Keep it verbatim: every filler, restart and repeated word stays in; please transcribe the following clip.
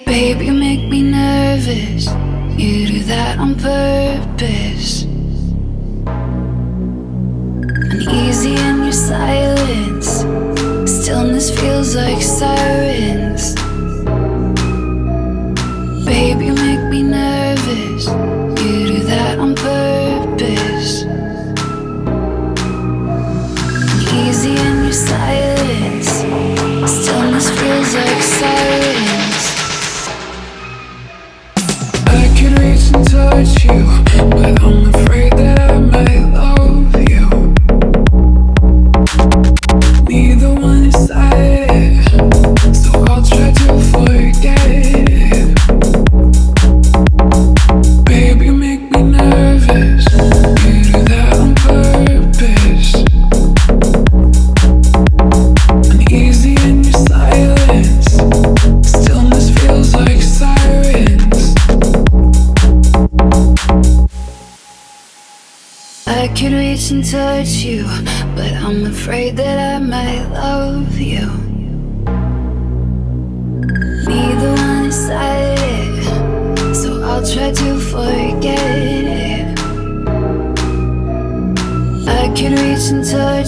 Babe, you make me nervous. You do that on purpose. Uneasy in your silence. Stillness feels like sirens. Babe, you make me nervous. You do that on purpose. Uneasy in your silence. Stillness feels like sirens. I could reach and touch you, but I'm afraid that I might love you. Neither one is decided, so I'll try to forget it. Baby, you make me nervous. You do that on purpose. Uneasy in your silence. Stillness feels like sirens. I could reach and touch you, but I'm afraid that I might love you. Neither one decided, so I'll try to forget it. I could reach and touch